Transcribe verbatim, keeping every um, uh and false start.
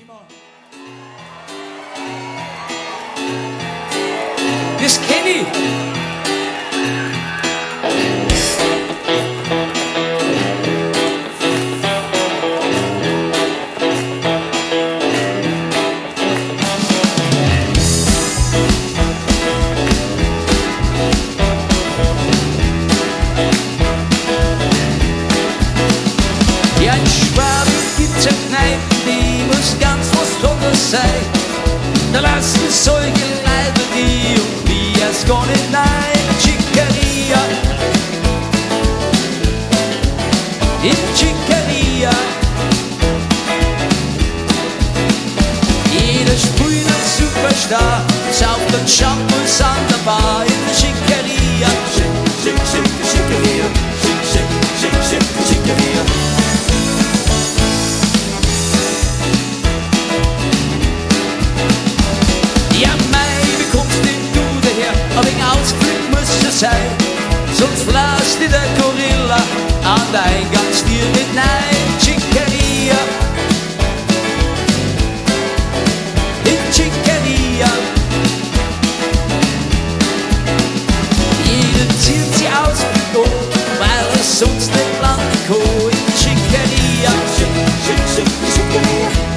immer. Das kenn ich. Ja, in Schwaben gibt's eine Kneipe, die muss ganz was Tolles sein. Da lassen solche Leiber die und die erst gar nicht nein. Chicaria, in Chicaria. Jeder spielt ein Superstar, sauft und Shampoos an der Bar in der Chicaria. Schick, schick, schick, Chicaria, schick, schick, schick, schick, Chicaria. Ja, mei, wie kommst denn du daher? Ein wenig ausgeflippt muss schon sein, sonst bläst dir der Gorilla an der Eingangstür mit nein. Chicaria, in Chicaria. Jeder zieht sie aus wie Gold, weil er sonst nicht landen kann. In Chicaria, Chic, Chic, Chic, Chicaria.